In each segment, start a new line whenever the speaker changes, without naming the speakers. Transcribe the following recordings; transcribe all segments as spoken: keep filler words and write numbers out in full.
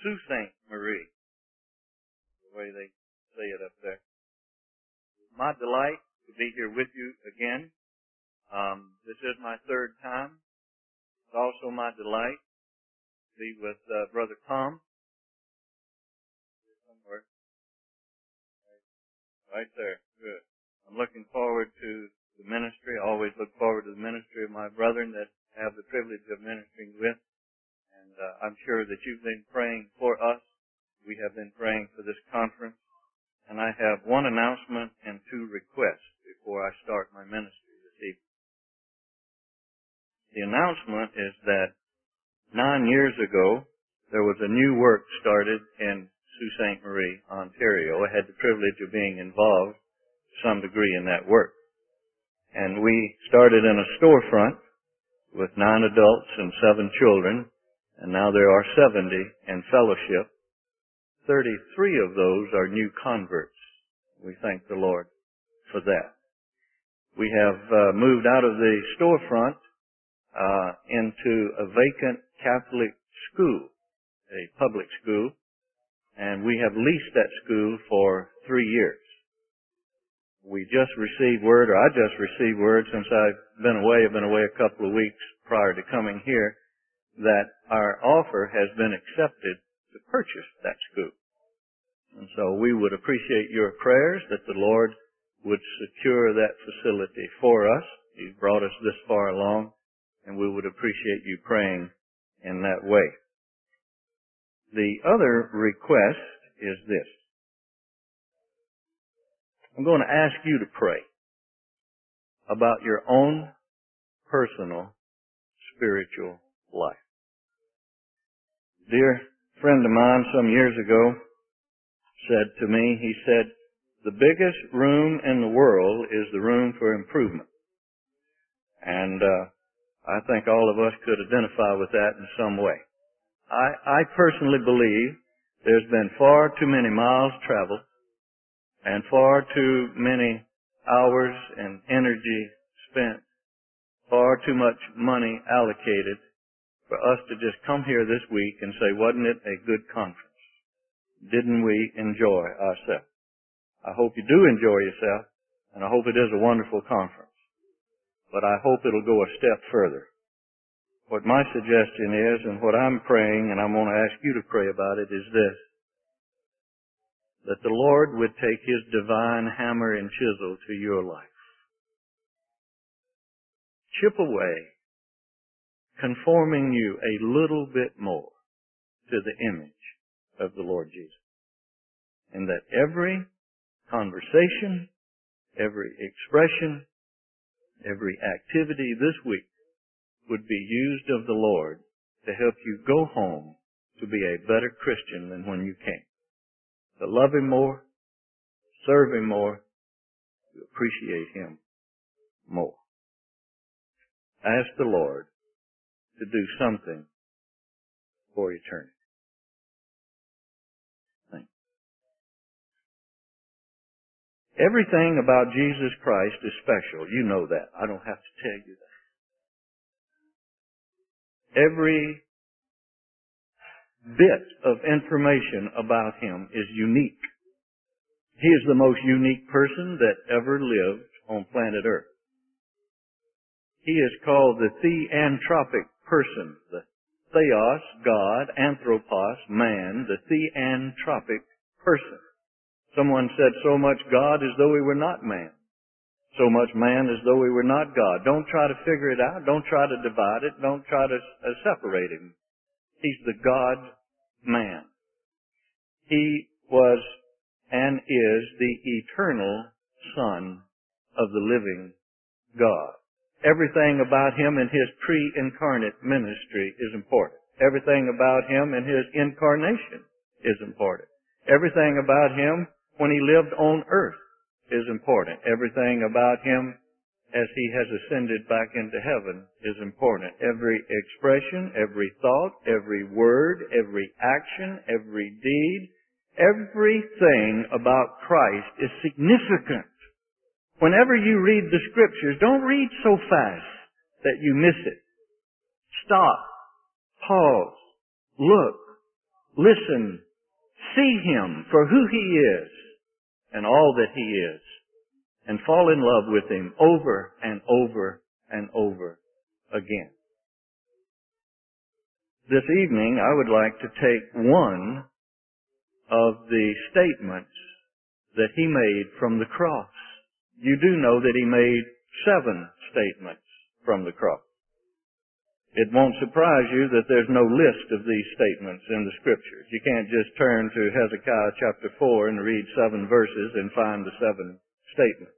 Sault Ste. Marie, the way they say it up there. It's my delight to be here with you again. Um, this is my third time. It's also my delight to be with uh, Brother Tom. Somewhere. Right there. Good. I'm looking forward to the ministry. I always look forward to the ministry of my brethren that I have the privilege of ministering with. And uh, I'm sure that you've been praying for us. We have been praying for this conference. And I have one announcement and two requests before I start my ministry this evening. The announcement is that nine years ago, there was a new work started in Sault Ste. Marie, Ontario. I had the privilege of being involved to some degree in that work. And we started in a storefront with nine adults and seven children, and now there are seventy in fellowship. thirty-three of those are new converts. We thank the Lord for that. We have uh, moved out of the storefront uh, into a vacant Catholic school, a public school, and we have leased that school for three years. We just received word, or I just received word since I've been away, I've been away a couple of weeks prior to coming here, that our offer has been accepted to purchase that school. And so we would appreciate your prayers that the Lord would secure that facility for us. He's brought us this far along, and we would appreciate you praying in that way. The other request is this. I'm going to ask you to pray about your own personal spiritual life. A dear friend of mine some years ago said to me, he said, the biggest room in the world is the room for improvement. And uh, I think all of us could identify with that in some way. I, I personally believe there's been far too many miles traveled and far too many hours and energy spent, far too much money allocated for us to just come here this week and say, wasn't it a good conference? Didn't we enjoy ourselves? I hope you do enjoy yourself, and I hope it is a wonderful conference. But I hope it'll go a step further. What my suggestion is, and what I'm praying, and I'm going to ask you to pray about it, is this. That the Lord would take His divine hammer and chisel to your life. Chip away, conforming you a little bit more to the image of the Lord Jesus. And that every conversation, every expression, every activity this week would be used of the Lord to help you go home to be a better Christian than when you came. To love Him more, serve Him more, to appreciate Him more. Ask the Lord to do something for eternity. Thank you. Everything about Jesus Christ is special. You know that. I don't have to tell you that. Every bit of information about Him is unique. He is the most unique person that ever lived on planet Earth. He is called the theanthropic person, the theos, God, anthropos, man, the theanthropic person. Someone said so much God as though He were not man. So much man as though He were not God. Don't try to figure it out. Don't try to divide it. Don't try to uh, separate Him. He's the God-man. He was and is the eternal Son of the living God. Everything about Him in His pre-incarnate ministry is important. Everything about Him in His incarnation is important. Everything about Him when He lived on earth is important. Everything about Him as He has ascended back into heaven is important. Every expression, every thought, every word, every action, every deed, everything about Christ is significant. Whenever you read the Scriptures, don't read so fast that you miss it. Stop. Pause. Look. listen, see Him for who He is and all that He is, and fall in love with Him over and over and over again. This evening, I would like to take one of the statements that He made from the cross. You do know that He made seven statements from the cross. It won't surprise you that there's no list of these statements in the Scriptures. You can't just turn to Hezekiah chapter four and read seven verses and find the seven statements.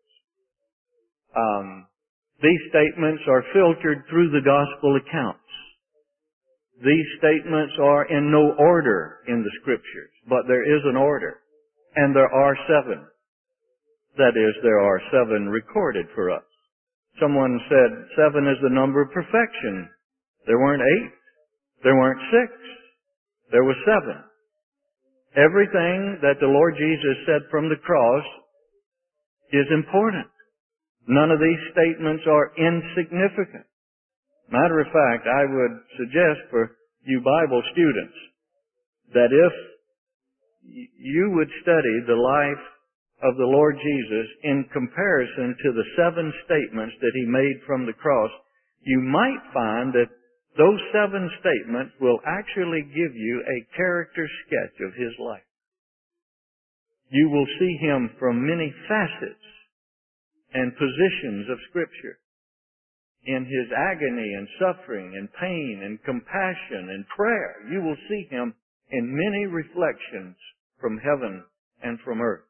Um, these statements are filtered through the gospel accounts. These statements are in no order in the Scriptures, but there is an order, and there are seven. That is, there are seven recorded for us. Someone said seven is the number of perfection. There weren't eight. There weren't six. There was seven. Everything that the Lord Jesus said from the cross is important. None of these statements are insignificant. Matter of fact, I would suggest for you Bible students that if you would study the life of the Lord Jesus in comparison to the seven statements that He made from the cross, you might find that those seven statements will actually give you a character sketch of His life. You will see Him from many facets and positions of Scripture. In His agony and suffering and pain and compassion and prayer, you will see Him in many reflections from heaven and from earth.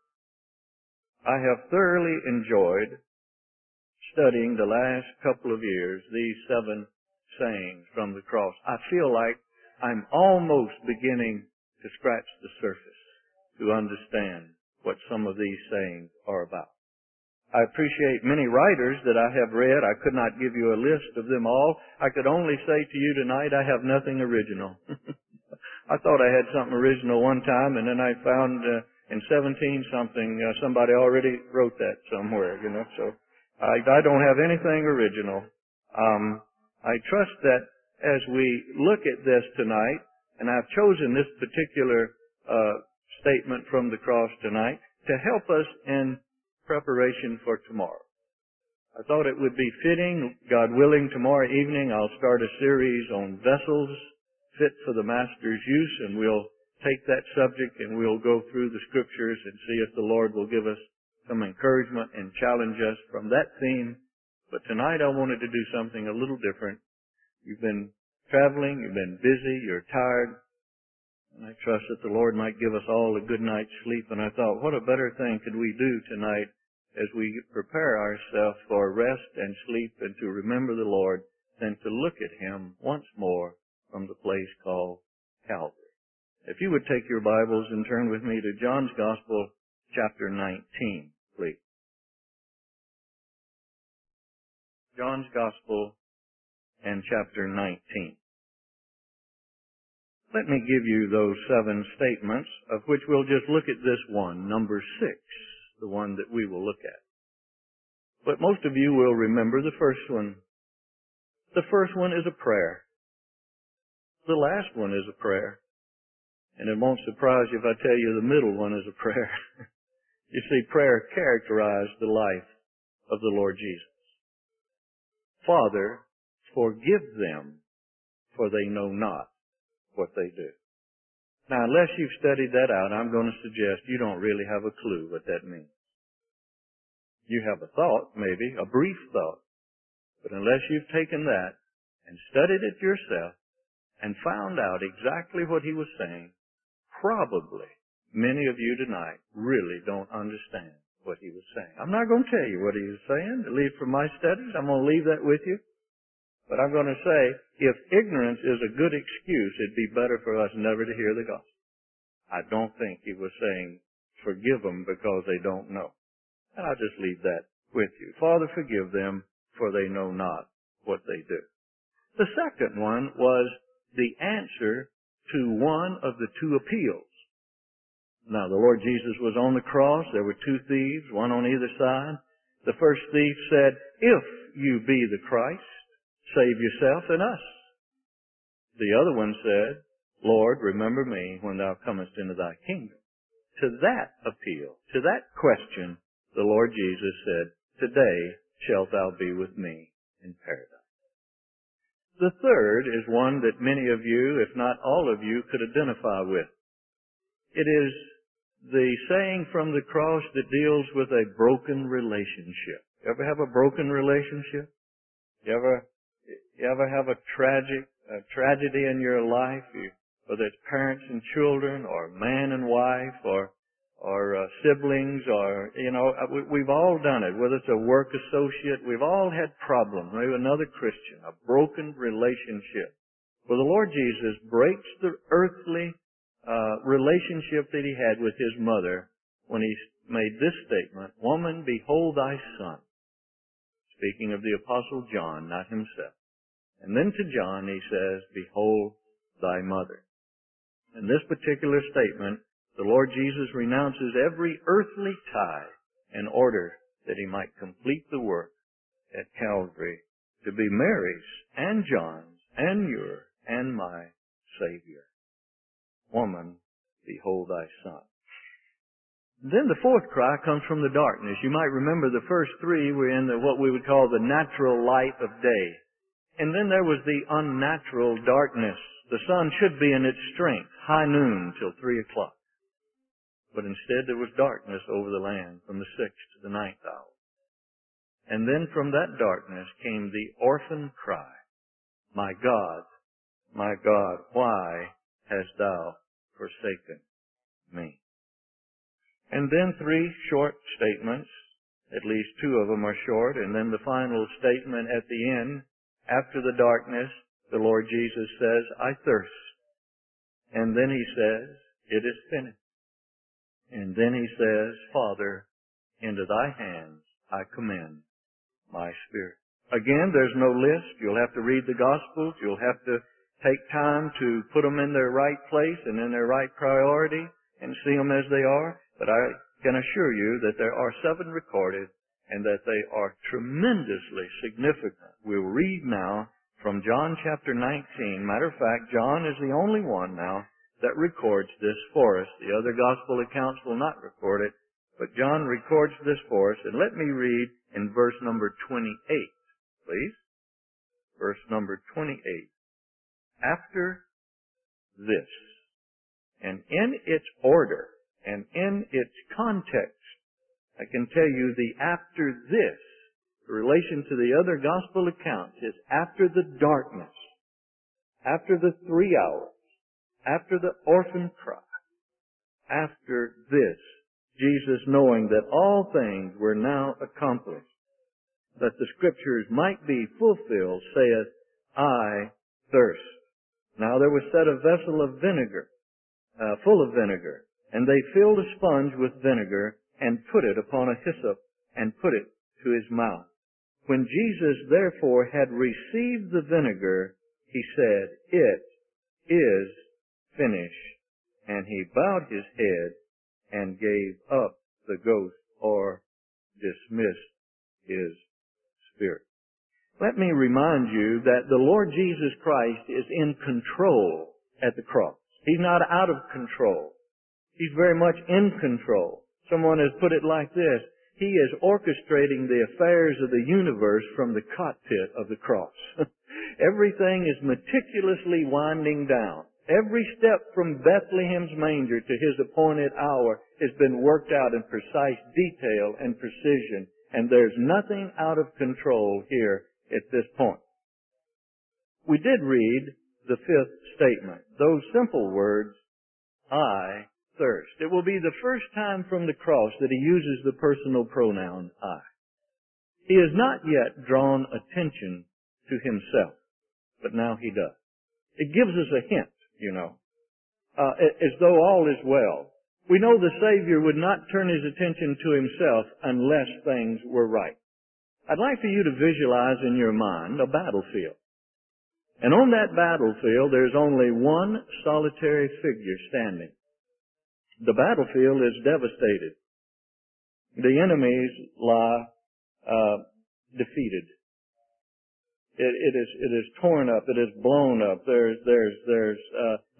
I have thoroughly enjoyed studying the last couple of years these seven sayings from the cross. I feel like I'm almost beginning to scratch the surface to understand what some of these sayings are about. I appreciate many writers that I have read. I could not give you a list of them all. I could only say to you tonight, I have nothing original. I thought I had something original one time, and then I found uh, in seventeen something, uh, somebody already wrote that somewhere, you know. So I, I don't have anything original. Um, I trust that as we look at this tonight, and I've chosen this particular uh, statement from the cross tonight to help us in preparation for tomorrow. I thought it would be fitting, God willing, tomorrow evening I'll start a series on vessels fit for the Master's use, and we'll take that subject and we'll go through the Scriptures and see if the Lord will give us some encouragement and challenge us from that theme. But tonight I wanted to do something a little different. You've been traveling, you've been busy, you're tired, and I trust that the Lord might give us all a good night's sleep. And I thought, what a better thing could we do tonight as we prepare ourselves for rest and sleep and to remember the Lord than to look at Him once more from the place called Calvary. If you would take your Bibles and turn with me to John's Gospel, chapter nineteen, please. John's Gospel and chapter nineteen. Let me give you those seven statements, of which we'll just look at this one, number six, the one that we will look at. But most of you will remember the first one. The first one is a prayer. The last one is a prayer. And it won't surprise you if I tell you the middle one is a prayer. You see, prayer characterized the life of the Lord Jesus. Father, forgive them, for they know not what they do. Now, unless you've studied that out, I'm going to suggest you don't really have a clue what that means. You have a thought, maybe, a brief thought. But unless you've taken that and studied it yourself and found out exactly what he was saying, probably many of you tonight really don't understand what he was saying. I'm not going to tell you what he was saying, at least from my studies. I'm going to leave that with you. But I'm going to say, if ignorance is a good excuse, it'd be better for us never to hear the gospel. I don't think he was saying, forgive them because they don't know. And I'll just leave that with you. Father, forgive them, for they know not what they do. The second one was the answer to one of the two appeals. Now, the Lord Jesus was on the cross. There were two thieves, one on either side. The first thief said, if you be the Christ, save yourself and us. The other one said, Lord, remember me when thou comest into thy kingdom. To that appeal, to that question, the Lord Jesus said, today shalt thou be with me in paradise. The third is one that many of you, if not all of you, could identify with. It is the saying from the cross that deals with a broken relationship. You ever have a broken relationship? You ever, you ever have a tragic, a tragedy in your life? You, whether it's parents and children, or man and wife, or or uh, siblings, or, you know, we, we've all done it. Whether it's a work associate, we've all had problems. Maybe another Christian, a broken relationship. Well, the Lord Jesus breaks the earthly uh, relationship that He had with His mother when He made this statement, "Woman, behold thy son." Speaking of the Apostle John, not Himself. And then to John He says, "Behold thy mother." In this particular statement, the Lord Jesus renounces every earthly tie in order that He might complete the work at Calvary to be Mary's and John's and your and my Savior. Woman, behold thy son. Then the fourth cry comes from the darkness. You might remember the first three were in the, what we would call the natural light of day. And then there was the unnatural darkness. The sun should be in its strength, high noon till three o'clock. But instead there was darkness over the land from the sixth to the ninth hour. And then from that darkness came the orphan cry, "My God, my God, why hast thou forsaken me?" And then three short statements, at least two of them are short, and then the final statement at the end, after the darkness, the Lord Jesus says, "I thirst." And then He says, "It is finished." And then He says, "Father, into thy hands I commend my spirit." Again, there's no list. You'll have to read the Gospels. You'll have to take time to put them in their right place and in their right priority and see them as they are. But I can assure you that there are seven recorded and that they are tremendously significant. We'll read now from John chapter nineteen. Matter of fact, John is the only one now that records this for us. The other gospel accounts will not record it, but John records this for us. And let me read in verse number twenty-eight, please. Verse number twenty-eight. After this, and in its order, and in its context, I can tell you the after this, in relation to the other gospel accounts, is after the darkness, after the three hours, after the orphan cry, after this, Jesus, knowing that all things were now accomplished, that the Scriptures might be fulfilled, saith, "I thirst." Now there was set a vessel of vinegar, uh, full of vinegar, and they filled a sponge with vinegar and put it upon a hyssop and put it to His mouth. When Jesus therefore had received the vinegar, He said, "It is finished." And He bowed His head and gave up the ghost, or dismissed His spirit. Let me remind you that the Lord Jesus Christ is in control at the cross. He's not out of control. He's very much in control. Someone has put it like this: He is orchestrating the affairs of the universe from the cockpit of the cross. Everything is meticulously winding down. Every step from Bethlehem's manger to His appointed hour has been worked out in precise detail and precision, and there's nothing out of control here at this point. We did read the fifth statement, those simple words, "I thirst." It will be the first time from the cross that He uses the personal pronoun I. He has not yet drawn attention to Himself, but now He does. It gives us a hint, you know, uh, as though all is well. We know the Savior would not turn His attention to Himself unless things were right. I'd like for you to visualize in your mind a battlefield. And on that battlefield, there's only one solitary figure standing. The battlefield is devastated. The enemies lie uh, defeated. It, it is it is torn up. It is blown up. There's there's there's uh,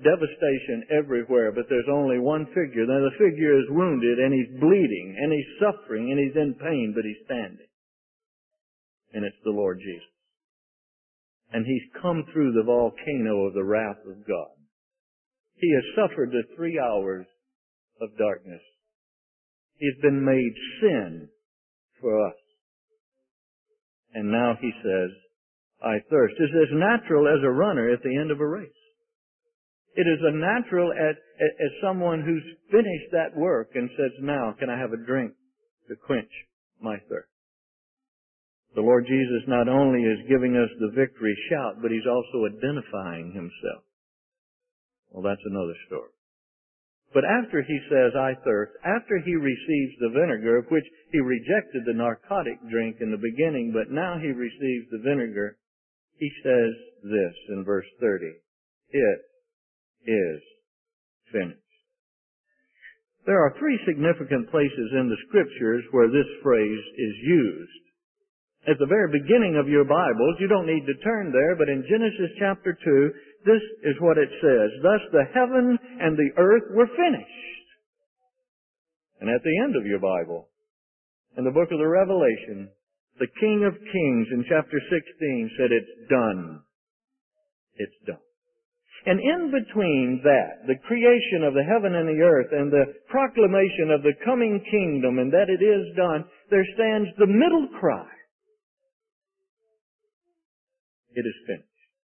devastation everywhere, but there's only one figure. Now the figure is wounded and he's bleeding and he's suffering and he's in pain, but he's standing. And it's the Lord Jesus. And he's come through the volcano of the wrath of God. He has suffered the three hours of darkness. He's been made sin for us. And now he says, I thirst. It's as natural as a runner at the end of a race. It is as natural as, as someone who's finished that work and says, now can I have a drink to quench my thirst? The Lord Jesus not only is giving us the victory shout, but he's also identifying himself. Well, that's another story. But after he says, I thirst, after he receives the vinegar, of which he rejected the narcotic drink in the beginning, but now he receives the vinegar, he says this in verse thirty, it is finished. There are three significant places in the Scriptures where this phrase is used. At the very beginning of your Bibles, you don't need to turn there, but in Genesis chapter two, this is what it says. Thus the heaven and the earth were finished. And at the end of your Bible, in the book of the Revelation, the King of Kings in chapter sixteen said, it's done. It's done. And in between that, the creation of the heaven and the earth and the proclamation of the coming kingdom and that it is done, there stands the middle cry. It is finished.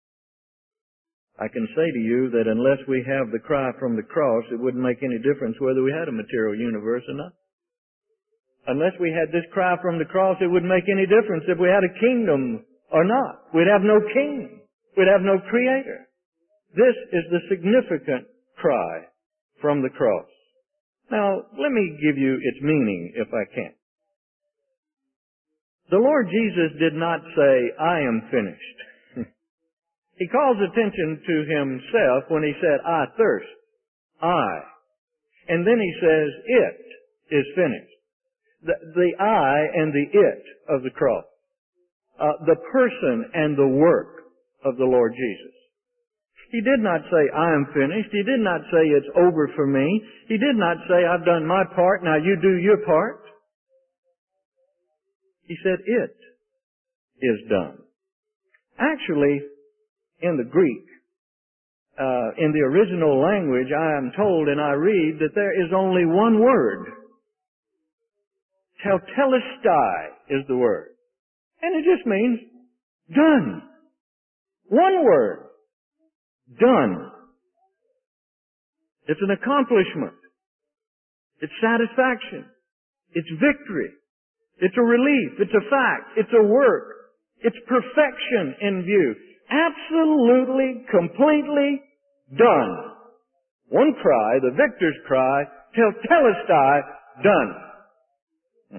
I can say to you that unless we have the cry from the cross, it wouldn't make any difference whether we had a material universe or not. Unless we had this cry from the cross, it wouldn't make any difference if we had a kingdom or not. We'd have no king. We'd have no creator. This is the significant cry from the cross. Now, let me give you its meaning if I can. The Lord Jesus did not say, I am finished. He calls attention to himself when he said, I thirst. I. And then he says, it is finished. The, the I and the it of the cross. Uh, the person and the work of the Lord Jesus. He did not say, I am finished. He did not say, it's over for me. He did not say, I've done my part, now you do your part. He said, it is done. Actually, in the Greek, uh, in the original language, I am told and I read that there is only one word. Tetelestai is the word. And it just means done. One word. Done. It's an accomplishment. It's satisfaction. It's victory. It's a relief. It's a fact. It's a work. It's perfection in view. Absolutely, completely done. One cry, the victor's cry, Tetelestai, done.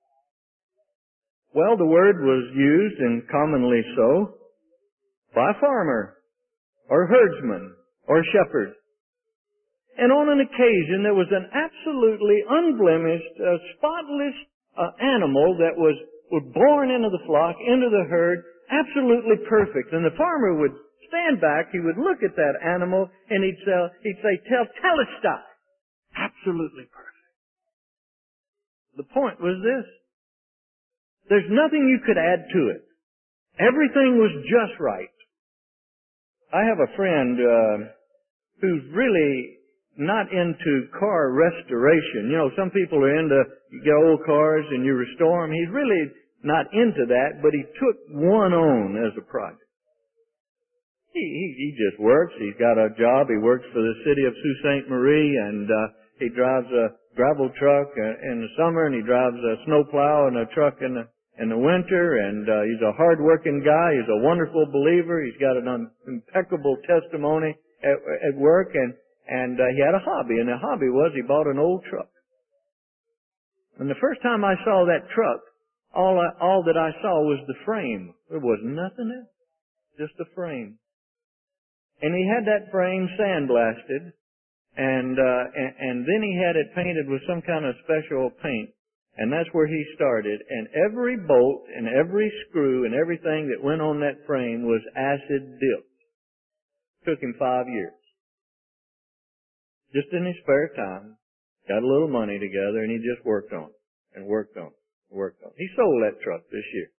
Well, the word was used, and commonly so, by a farmer, or herdsman, or shepherd. And on an occasion, there was an absolutely unblemished, uh, spotless uh, animal that was, was born into the flock, into the herd, absolutely perfect. And the farmer would stand back, he would look at that animal, and he'd say, he'd say, Tetelestai, absolutely perfect. The point was this. There's nothing you could add to it. Everything was just right. I have a friend uh, who's really not into car restoration. You know, some people are into, you get old cars and you restore them. He's really not into that, but he took one on as a project. He, he, he just works. He's got a job. He works for the city of Sault Ste. Marie, and uh, he drives a gravel truck in the summer, and he drives a snowplow and a truck in the in the winter, and uh, he's a hard-working guy. He's a wonderful believer. He's got an un- impeccable testimony at, at work, and and uh, he had a hobby, and the hobby was he bought an old truck. And the first time I saw that truck, all I, all that I saw was the frame. There was nothing else, just the frame. And he had that frame sandblasted, and uh, and, and then he had it painted with some kind of special paint. And that's where he started. And every bolt and every screw and everything that went on that frame was acid dipped. Took him five years. just in his spare time, got a little money together, and he just worked on it, and worked on it, and worked on it. He sold that truck this year.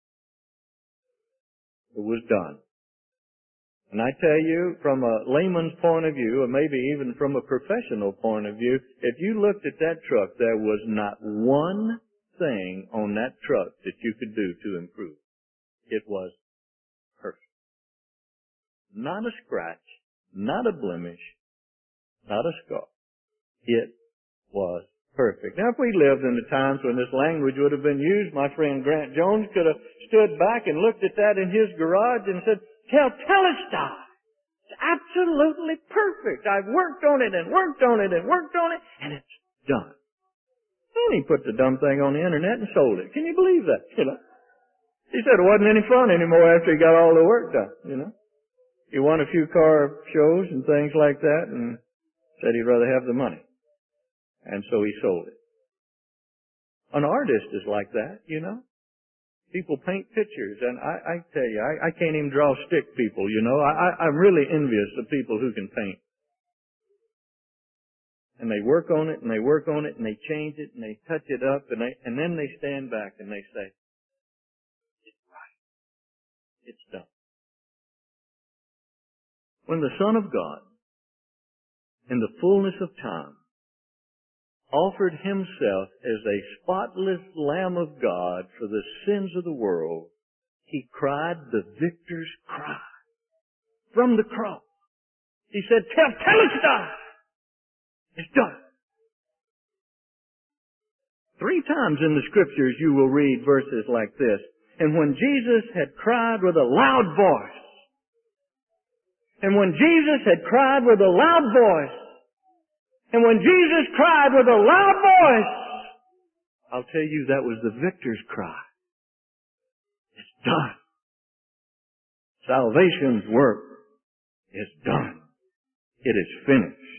It was done. And I tell you, from a layman's point of view, or maybe even from a professional point of view, if you looked at that truck, there was not one thing on that truck that you could do to improve. It was perfect. Not a scratch, not a blemish, not a scar. It was perfect. Now, if we lived in the times when this language would have been used, my friend Grant Jones could have stood back and looked at that in his garage and said, Tell Telestar, it's absolutely perfect. I've worked on it and worked on it and worked on it, and it's done. And he put the dumb thing on the internet and sold it. Can you believe that? You know, he said it wasn't any fun anymore after he got all the work done. You know, he won a few car shows and things like that, and said he'd rather have the money, and so he sold it. An artist is like that, you know. People paint pictures, and I, I tell you, I, I can't even draw stick people, you know. I, I, I'm really envious of people who can paint. And they work on it, and they work on it, and they change it, and they touch it up, and they, and then they stand back and they say, it's right. It's done. When the Son of God, in the fullness of time, offered himself as a spotless Lamb of God for the sins of the world, he cried the victor's cry from the cross. He said, Tell Telestar, it's done. Three times in the Scriptures you will read verses like this. And when Jesus had cried with a loud voice, and when Jesus had cried with a loud voice, and when Jesus cried with a loud voice, I'll tell you that was the victor's cry. It's done. Salvation's work is done. It is finished.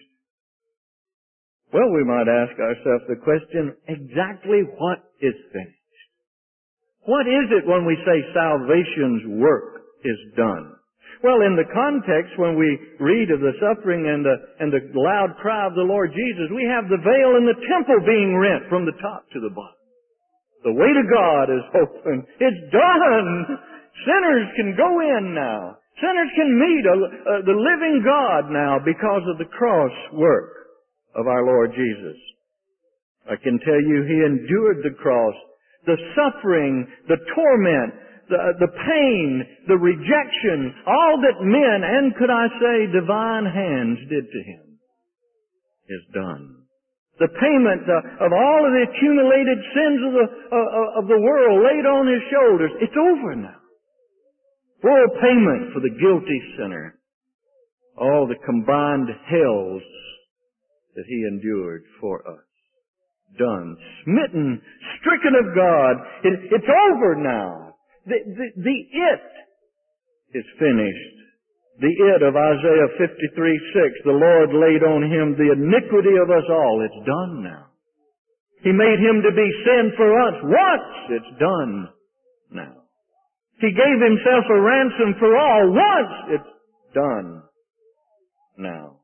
Well, we might ask ourselves the question, exactly what is finished? What is it when we say salvation's work is done? Well, in the context, when we read of the suffering and the, and the loud cry of the Lord Jesus, we have the veil in the temple being rent from the top to the bottom. The way to God is open. It's done. Sinners can go in now. Sinners can meet a, a, the living God now because of the cross work of our Lord Jesus. I can tell you He endured the cross, the suffering, the torment, The, the pain, the rejection, all that men, and could I say divine hands did to Him, is done. The payment uh, of all of the accumulated sins of the, uh, of the world laid on His shoulders, it's over now. Full payment for the guilty sinner. All the combined hells that He endured for us. Done. Smitten, stricken of God. It, it's over now. The, the, the it is finished. The it of Isaiah fifty-three six, the Lord laid on Him the iniquity of us all. It's done now. He made Him to be sin for us once. It's done now. He gave Himself a ransom for all once. It's done now.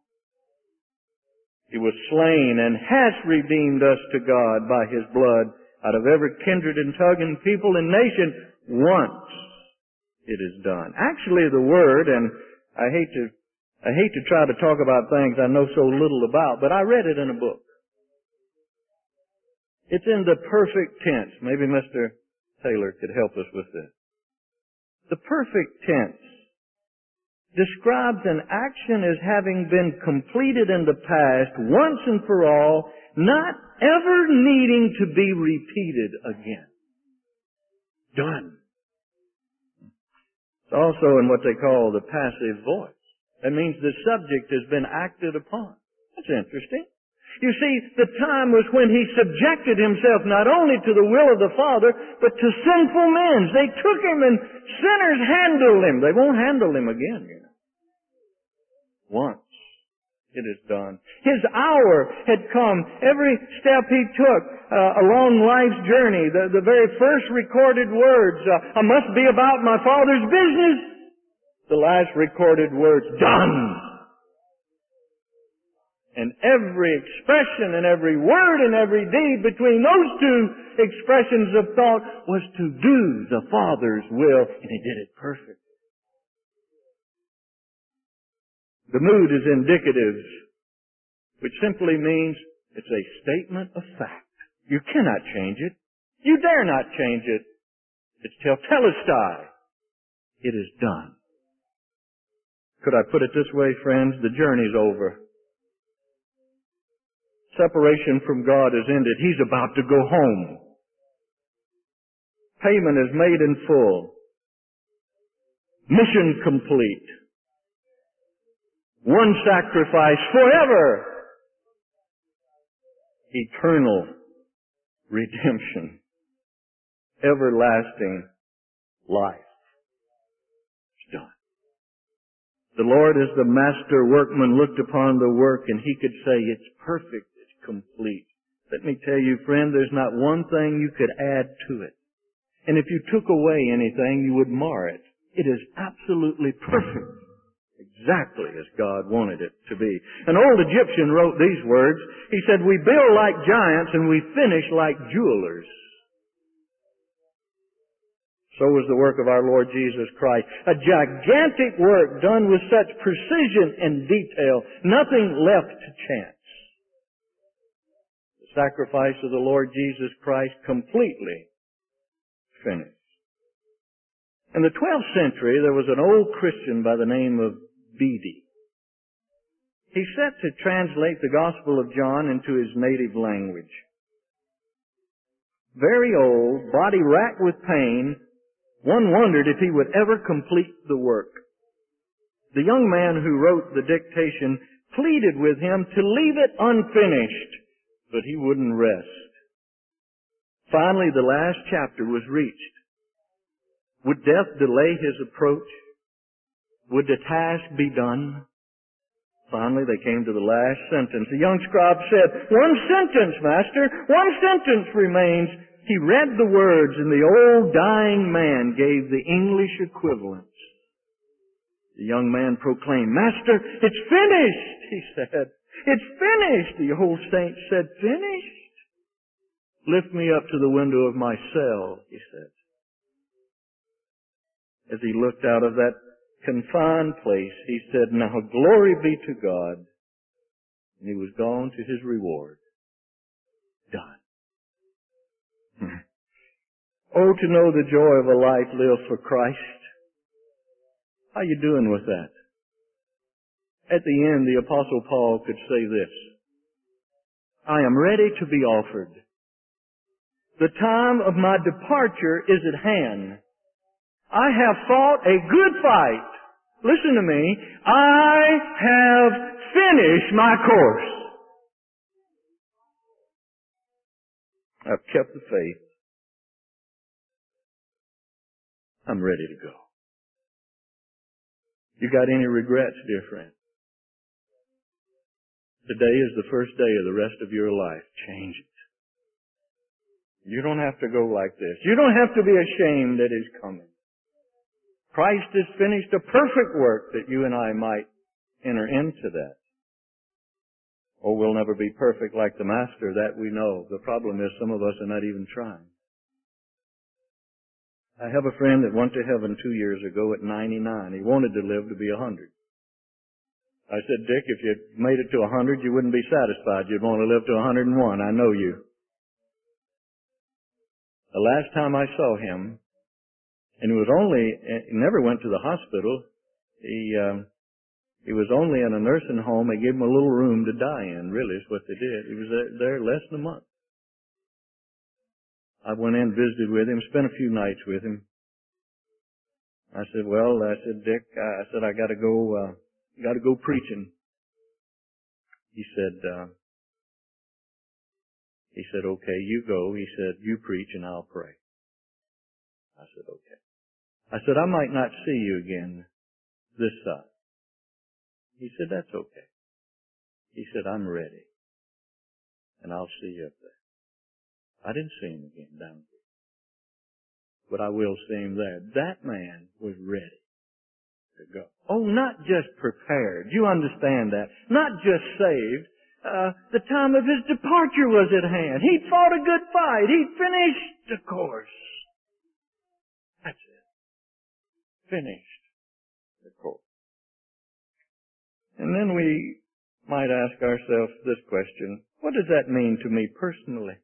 He was slain and has redeemed us to God by His blood out of every kindred and tongue and people and nation. Once it is done. Actually, the word, and I hate to, I hate to try to talk about things I know so little about, but I read it in a book. It's in the perfect tense. Maybe Mister Taylor could help us with this. The perfect tense describes an action as having been completed in the past once and for all, not ever needing to be repeated again. Done. It's also in what they call the passive voice. That means the subject has been acted upon. That's interesting. You see, the time was when He subjected Himself not only to the will of the Father, but to sinful men. They took Him and sinners handled Him. They won't handle Him again, you know. Once. It is done. His hour had come. Every step He took uh, along life's journey, the, the very first recorded words, uh, I must be about my Father's business. The last recorded words, done. And every expression and every word and every deed between those two expressions of thought was to do the Father's will, and He did it perfect. The mood is indicative, which simply means it's a statement of fact. You cannot change it. You dare not change it. It's tetelestai. It is done. Could I put it this way, friends? The journey's over. Separation from God is ended. He's about to go home. Payment is made in full. Mission complete. One sacrifice forever. Eternal redemption. Everlasting life. It's done. The Lord as the master workman looked upon the work and He could say, it's perfect, it's complete. Let me tell you, friend, there's not one thing you could add to it. And if you took away anything, you would mar it. It is absolutely perfect. Exactly as God wanted it to be. An old Egyptian wrote these words. He said, we build like giants and we finish like jewelers. So was the work of our Lord Jesus Christ. A gigantic work done with such precision and detail. Nothing left to chance. The sacrifice of the Lord Jesus Christ completely finished. In the twelfth century, there was an old Christian by the name of Bede. He set to translate the Gospel of John into his native language. Very old, body racked with pain, one wondered if he would ever complete the work. The young man who wrote the dictation pleaded with him to leave it unfinished, but he wouldn't rest. Finally, the last chapter was reached. Would death delay his approach? Would the task be done? Finally, they came to the last sentence. The young scribe said, one sentence, Master, one sentence remains. He read the words, and the old dying man gave the English equivalents. The young man proclaimed, Master, it's finished, he said. It's finished. The old saint said, finished? Lift me up to the window of my cell, he said. As he looked out of that confined place, he said, now glory be to God. And he was gone to his reward. Done. Oh, to know the joy of a life lived for Christ. How you doing with that? At the end, the Apostle Paul could say this, I am ready to be offered. The time of my departure is at hand. I have fought a good fight. Listen to me. I have finished my course. I've kept the faith. I'm ready to go. You got any regrets, dear friend? Today is the first day of the rest of your life. Change it. You don't have to go like this. You don't have to be ashamed that He's coming. Christ has finished a perfect work that you and I might enter into that. Oh, we'll never be perfect like the Master, that we know. The problem is some of us are not even trying. I have a friend that went to heaven two years ago at ninety-nine. He wanted to live to be a hundred. I said, Dick, if you made it to a hundred, you wouldn't be satisfied. You'd want to live to a hundred and one. I know you. The last time I saw him, and it was only, he never went to the hospital. He, um, he was only in a nursing home. They gave him a little room to die in, really, is what they did. He was there less than a month. I went in, visited with him, spent a few nights with him. I said, well, I said, Dick, I said, I gotta go, uh, gotta go preaching. He said, uh, he said, okay, you go. He said, you preach and I'll pray. I said, okay. I said, I might not see you again this side. He said, that's okay. He said, I'm ready. And I'll see you up there. I didn't see him again down here. But I will see him there. That man was ready to go. Oh, not just prepared. You understand that. Not just saved, uh, the time of His departure was at hand. He'd fought a good fight. He'd finished the course. That's it. Finished the course. And then we might ask ourselves this question: what does that mean to me personally?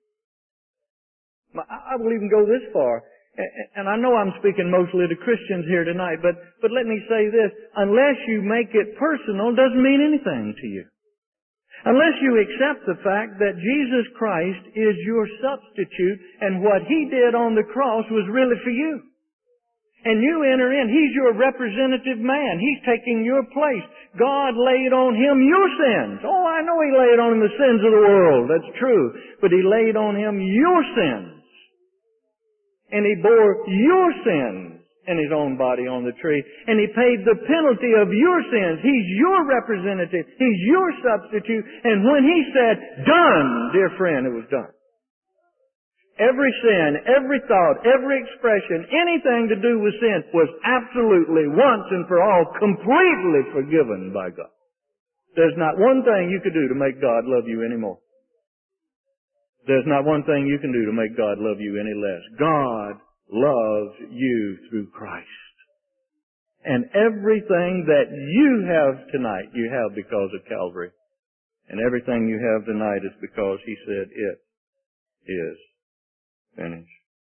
I will even go this far, and I know I'm speaking mostly to Christians here tonight, but, but let me say this: unless you make it personal, it doesn't mean anything to you. Unless you accept the fact that Jesus Christ is your substitute and what He did on the cross was really for you. And you enter in. He's your representative man. He's taking your place. God laid on Him your sins. Oh, I know He laid on Him the sins of the world. That's true. But He laid on Him your sins. And He bore your sins in His own body on the tree. And He paid the penalty of your sins. He's your representative. He's your substitute. And when He said, done, dear friend, it was done. Every sin, every thought, every expression, anything to do with sin was absolutely once and for all completely forgiven by God. There's not one thing you could do to make God love you anymore. There's not one thing you can do to make God love you any less. God loves you through Christ. And everything that you have tonight, you have because of Calvary. And everything you have tonight is because He said it is finished.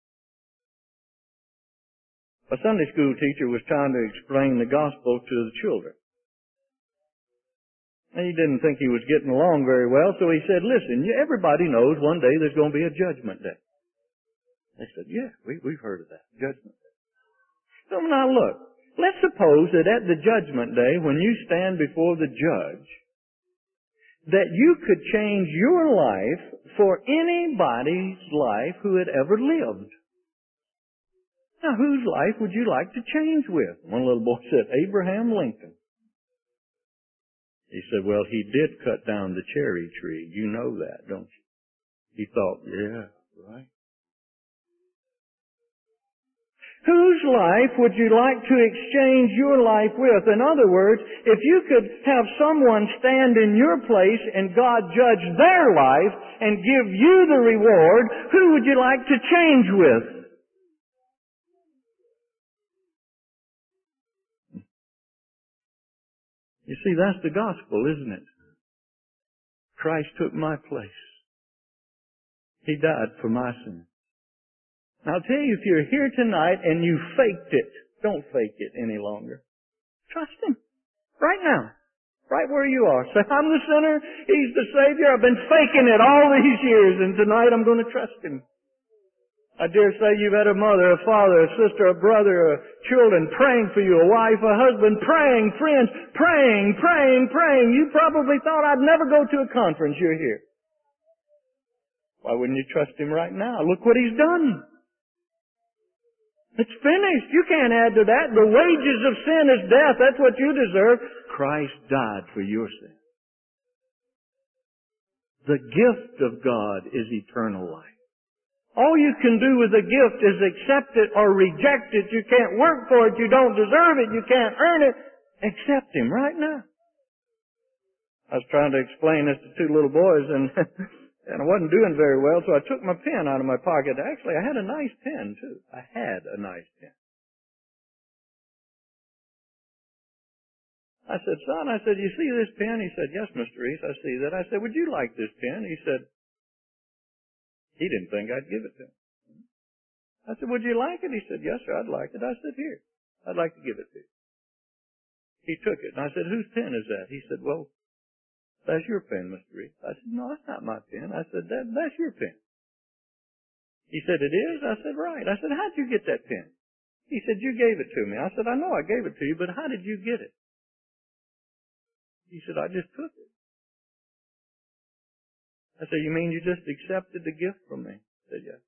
A Sunday school teacher was trying to explain the gospel to the children. And he didn't think he was getting along very well, so he said, listen, everybody knows one day there's going to be a judgment day. They said, yeah, we, we've heard of that, judgment day. So now look, let's suppose that at the judgment day, when you stand before the judge, that you could change your life for anybody's life who had ever lived. Now, whose life would you like to change with? One little boy said, Abraham Lincoln. He said, well, he did cut down the cherry tree. You know that, don't you? He thought, yeah, right. Whose life would you like to exchange your life with? In other words, if you could have someone stand in your place and God judge their life and give you the reward, who would you like to change with? You see, that's the gospel, isn't it? Christ took my place. He died for my sins. Now, I'll tell you, if you're here tonight and you faked it, don't fake it any longer. Trust Him. Right now. Right where you are. Say, I'm the sinner. He's the Savior. I've been faking it all these years, and tonight I'm going to trust Him. I dare say you've had a mother, a father, a sister, a brother, a children praying for you, a wife, a husband praying, friends praying, praying, praying. You probably thought I'd never go to a conference. You're here. Why wouldn't you trust Him right now? Look what He's done. It's finished. You can't add to that. The wages of sin is death. That's what you deserve. Christ died for your sin. The gift of God is eternal life. All you can do with a gift is accept it or reject it. You can't work for it. You don't deserve it. You can't earn it. Accept Him right now. I was trying to explain this to two little boys, and And I wasn't doing very well, so I took my pen out of my pocket. Actually, I had a nice pen, too. I had a nice pen. I said, son, I said, you see this pen? He said, yes, Mister Reese, I see that. I said, would you like this pen? He said, he didn't think I'd give it to him. I said, would you like it? He said, yes, sir, I'd like it. I said, here, I'd like to give it to you. He took it, and I said, whose pen is that? He said, well, that's your pen, Mister Reese. I said, no, that's not my pen. I said, that, that's your pen. He said, it is? I said, right. I said, how'd you get that pen? He said, you gave it to me. I said, I know I gave it to you, but how did you get it? He said, I just took it. I said, you mean you just accepted the gift from me? He said, yes.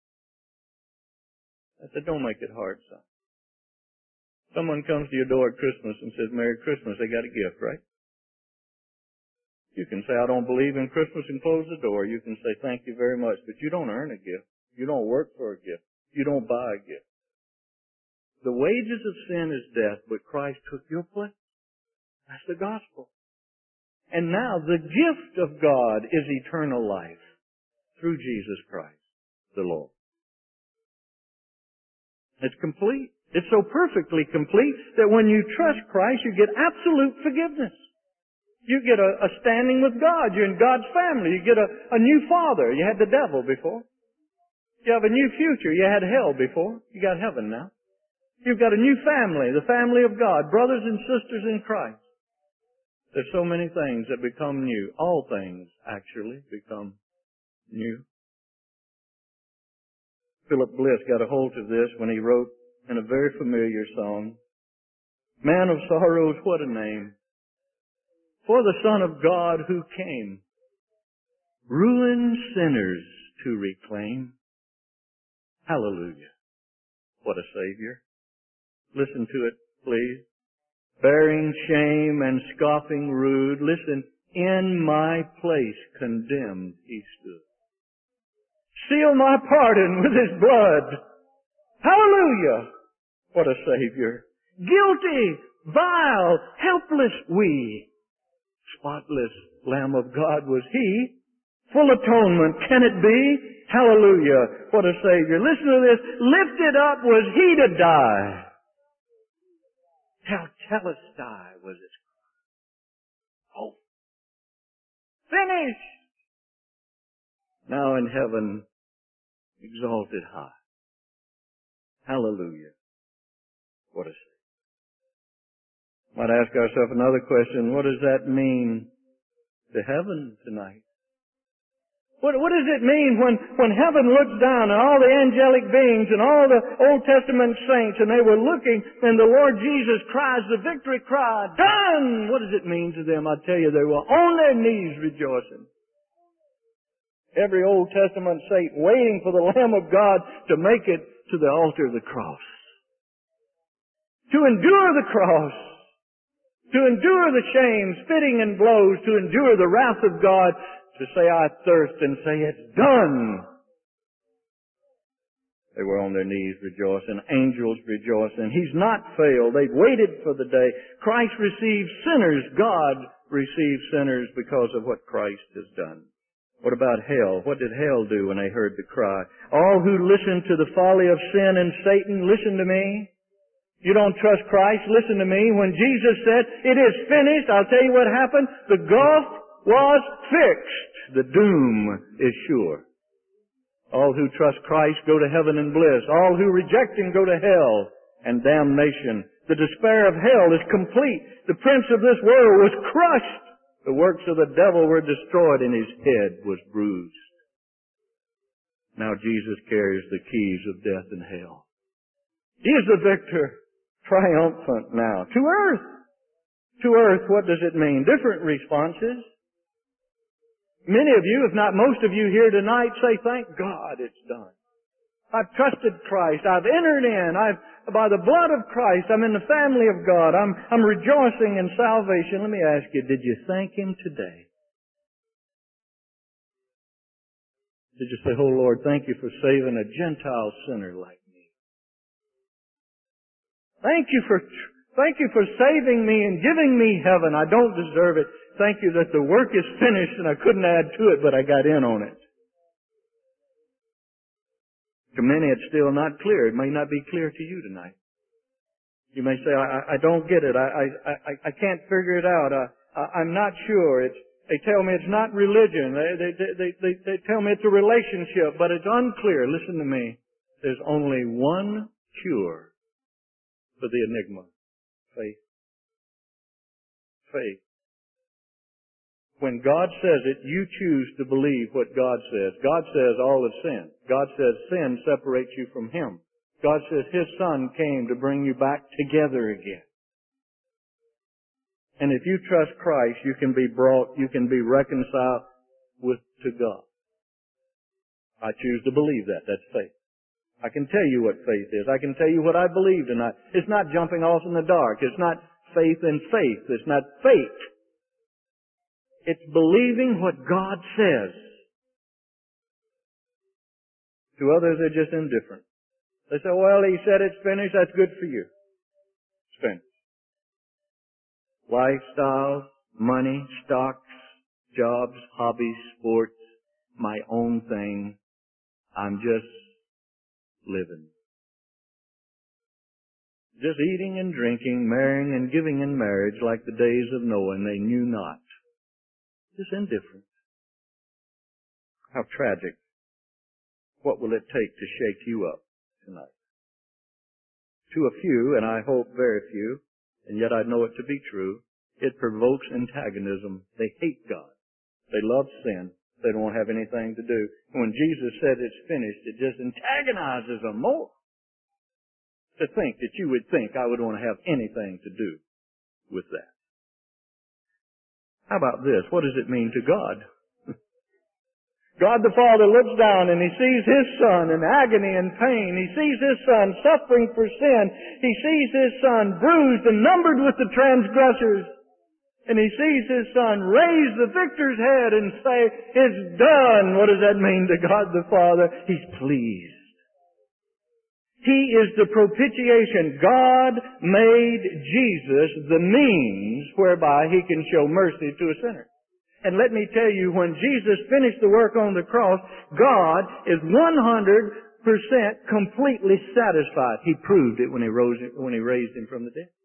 I said, don't make it hard, son. Someone comes to your door at Christmas and says, Merry Christmas, they got a gift, right? You can say, I don't believe in Christmas and close the door. You can say, thank you very much. But you don't earn a gift. You don't work for a gift. You don't buy a gift. The wages of sin is death, but Christ took your place. That's the gospel. And now the gift of God is eternal life through Jesus Christ, the Lord. It's complete. It's so perfectly complete that when you trust Christ, you get absolute forgiveness. You get a, a standing with God. You're in God's family. You get a, a new father. You had the devil before. You have a new future. You had hell before. You got heaven now. You've got a new family, the family of God, brothers and sisters in Christ. There's so many things that become new. All things, actually, become new. Philip Bliss got a hold of this when he wrote in a very familiar song, Man of sorrows, what a name, for the Son of God who came, ruined sinners to reclaim. Hallelujah. What a Savior. Listen to it, please. Bearing shame and scoffing rude, listen, in my place condemned he stood. Seal my pardon with his blood. Hallelujah! What a Savior. Guilty, vile, helpless we. Spotless Lamb of God was he. Full atonement, can it be? Hallelujah! What a Savior. Listen to this. Lifted up was he to die. Tetelestai was his cry. Oh. Finished! Now in heaven, exalted high. Hallelujah. What a Savior. Might ask ourselves another question. What does that mean to heaven tonight? What, what does it mean when, when heaven looks down and all the angelic beings and all the Old Testament saints and they were looking and the Lord Jesus cries the victory cry, done! What does it mean to them? I tell you, they were on their knees rejoicing. Every Old Testament saint waiting for the Lamb of God to make it to the altar of the cross. To endure the cross. To endure the shame, spitting and blows. To endure the wrath of God. To say, I thirst, and say, it's done. They were on their knees rejoicing. Angels rejoicing. He's not failed. They've waited for the day. Christ receives sinners. God receives sinners because of what Christ has done. What about hell? What did hell do when they heard the cry? All who listen to the folly of sin and Satan, listen to me. You don't trust Christ, listen to me. When Jesus said, it is finished, I'll tell you what happened. The gulf was fixed. The doom is sure. All who trust Christ go to heaven and bliss. All who reject Him go to hell and damnation. The despair of hell is complete. The prince of this world was crushed. The works of the devil were destroyed and his head was bruised. Now Jesus carries the keys of death and hell. He is the victor, triumphant now. To earth. To earth, what does it mean? Different responses. Many of you, if not most of you here tonight, say, thank God it's done. I've trusted Christ. I've entered in. I've, by the blood of Christ, I'm in the family of God. I'm, I'm rejoicing in salvation. Let me ask you, did you thank Him today? Did you say, oh Lord, thank you for saving a Gentile sinner like me? Thank you for, thank you for saving me and giving me heaven. I don't deserve it. Thank you that the work is finished and I couldn't add to it, but I got in on it. To many it's still not clear. It may not be clear to you tonight. You may say, I, I don't get it. I, I, I, I can't figure it out. I, I, I'm not sure. It's, they tell me it's not religion. They, they, they, they, they tell me it's a relationship, but it's unclear. Listen to me. There's only one cure for the enigma. Faith. Faith. When God says it, you choose to believe what God says. God says all have sinned. God says sin separates you from Him. God says His Son came to bring you back together again. And if you trust Christ, you can be brought, you can be reconciled with, to God. I choose to believe that. That's faith. I can tell you what faith is. I can tell you what I believe tonight. It's not jumping off in the dark. It's not faith in faith. It's not faith. It's believing what God says. To others, they're just indifferent. They say, well, He said it's finished. That's good for you. It's finished. Lifestyles, money, stocks, jobs, hobbies, sports, my own thing. I'm just living. Just eating and drinking, marrying and giving in marriage like the days of Noah, and they knew not. Just indifferent. How tragic. What will it take to shake you up tonight? To a few, and I hope very few, and yet I know it to be true, it provokes antagonism. They hate God. They love sin. They don't have anything to do. And when Jesus said it's finished, it just antagonizes them more. To think that you would think I would want to have anything to do with that. How about this? What does it mean to God? God the Father looks down and He sees His Son in agony and pain. He sees His Son suffering for sin. He sees His Son bruised and numbered with the transgressors. And He sees His Son raise the victor's head and say, it's done. What does that mean to God the Father? He's pleased. He is the propitiation. God made Jesus the means whereby He can show mercy to a sinner. And let me tell you, when Jesus finished the work on the cross, God is one hundred percent completely satisfied. He proved it when He rose, when He raised Him from the dead.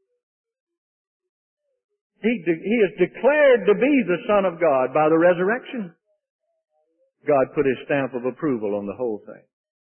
He, de- he is declared to be the Son of God by the resurrection. God put His stamp of approval on the whole thing.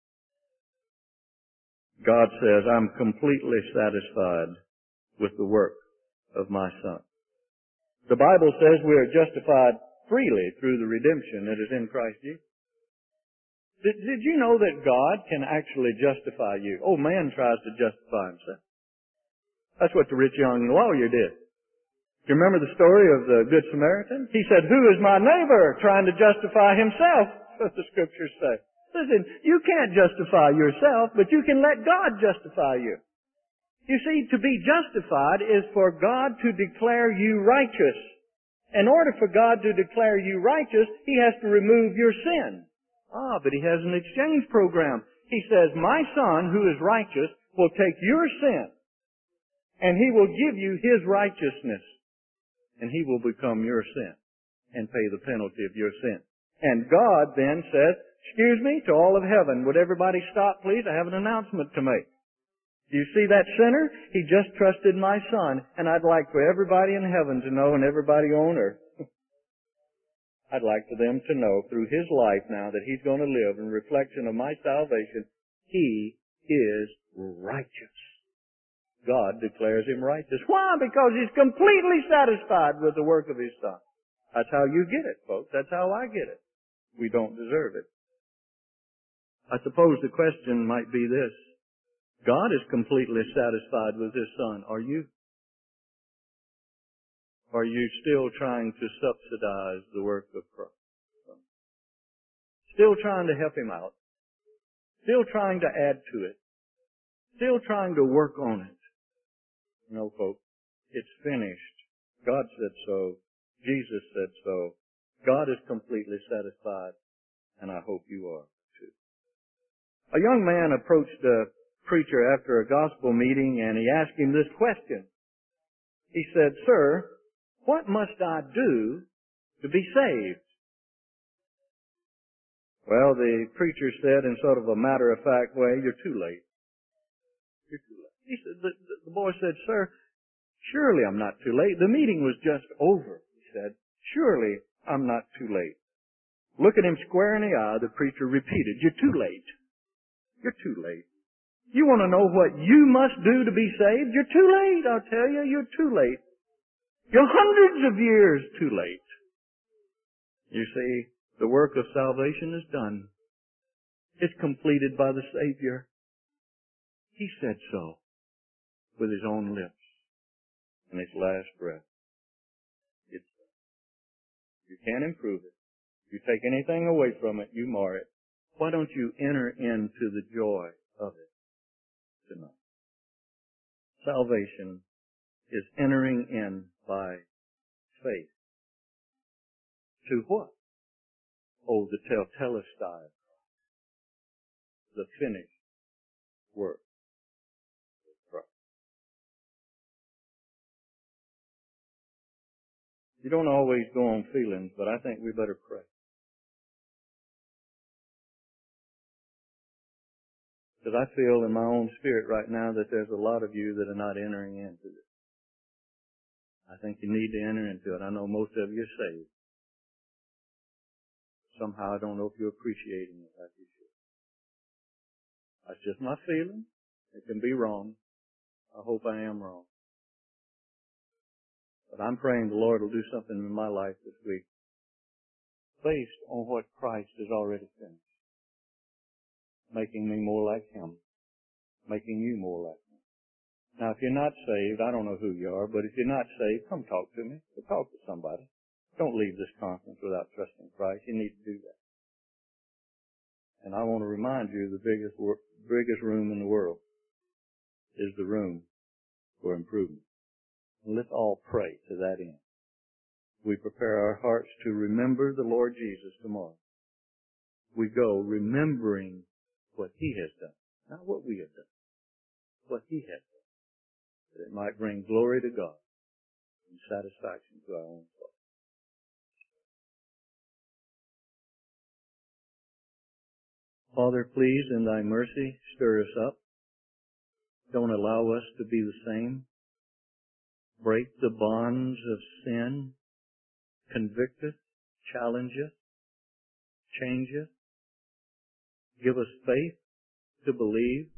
God says, I'm completely satisfied with the work of my Son. The Bible says we are justified freely through the redemption that is in Christ Jesus. Did, did you know that God can actually justify you? Oh, man tries to justify himself. That's what the rich young lawyer did. Do you remember the story of the Good Samaritan? He said, who is my neighbor, trying to justify himself? That's what the Scriptures say. Listen, you can't justify yourself, but you can let God justify you. You see, to be justified is for God to declare you righteous. In order for God to declare you righteous, He has to remove your sin. Ah, but He has an exchange program. He says, my Son, who is righteous, will take your sin, and He will give you His righteousness, and He will become your sin and pay the penalty of your sin. And God then says, excuse me, to all of heaven, would everybody stop, please? I have an announcement to make. Do you see that sinner? He just trusted my Son, and I'd like for everybody in heaven to know and everybody on earth. I'd like for them to know through His life now that He's going to live in reflection of my salvation. He is righteous. God declares Him righteous. Why? Because He's completely satisfied with the work of His Son. That's how you get it, folks. That's how I get it. We don't deserve it. I suppose the question might be this. God is completely satisfied with His Son. Are you? Are you still trying to subsidize the work of Christ? Still trying to help Him out? Still trying to add to it? Still trying to work on it? No, folks. It's finished. God said so. Jesus said so. God is completely satisfied, and I hope you are too. A young man approached a preacher after a gospel meeting, and he asked him this question. He said, sir, what must I do to be saved? Well, the preacher said in sort of a matter-of-fact way, you're too late. You're too late. He said, the, the, the boy said, sir, surely I'm not too late. The meeting was just over. He said, surely I'm not too late. Looking him square in the eye, the preacher repeated, you're too late. You're too late. You want to know what you must do to be saved? You're too late, I'll tell you. You're too late. You're hundreds of years too late. You see, the work of salvation is done. It's completed by the Savior. He said so with His own lips in His last breath. It's done. You can't improve it. You take anything away from it, you mar it. Why don't you enter into the joy of it tonight? Salvation is entering in by faith. To what? Oh, the tetelestai, the finished work of Christ. You don't always go on feelings, but I think we better pray. Because I feel in my own spirit right now that there's a lot of you that are not entering into this. I think you need to enter into it. I know most of you are saved. Somehow I don't know if you're appreciating it like you should. That's just my feeling. It can be wrong. I hope I am wrong. But I'm praying the Lord will do something in my life this week based on what Christ has already finished. Making me more like Him. Making you more like Him. Now, if you're not saved, I don't know who you are, but if you're not saved, come talk to me. Or talk to somebody. Don't leave this conference without trusting Christ. You need to do that. And I want to remind you the biggest, biggest room in the world is the room for improvement. And let's all pray to that end. We prepare our hearts to remember the Lord Jesus tomorrow. We go remembering what He has done. Not what we have done. What He has done. That it might bring glory to God and satisfaction to our own soul. Father, please, in Thy mercy, stir us up. Don't allow us to be the same. Break the bonds of sin. Convict us. Challenge us. Change us. Give us faith to believe.